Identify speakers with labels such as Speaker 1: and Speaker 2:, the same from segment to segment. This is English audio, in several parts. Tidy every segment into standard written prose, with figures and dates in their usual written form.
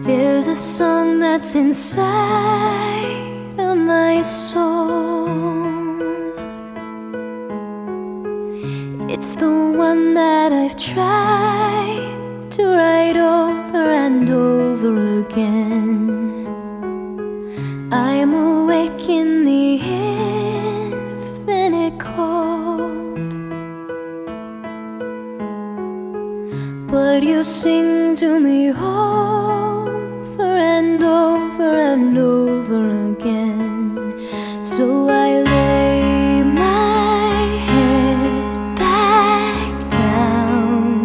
Speaker 1: There's a song that's inside of my soul. It's the one that I've tried to write over and over again. I'm awake in the infinite cold, but you sing to me over and over and over again. So I lay my head back down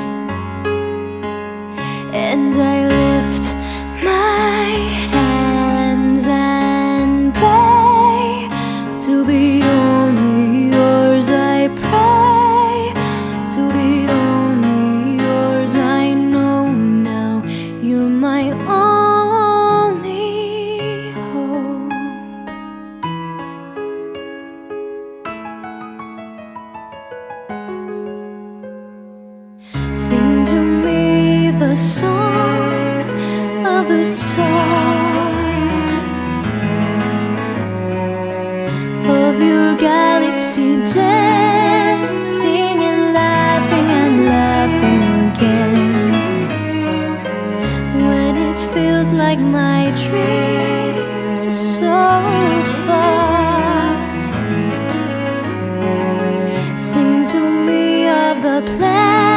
Speaker 1: and I lift my hands and pray to be only yours. I pray to be only yours. I know now you're my only hope. Sing to me the song of the stars, of your galaxy dancing and laughing again. When it feels like my dreams are so far, sing to me of the plan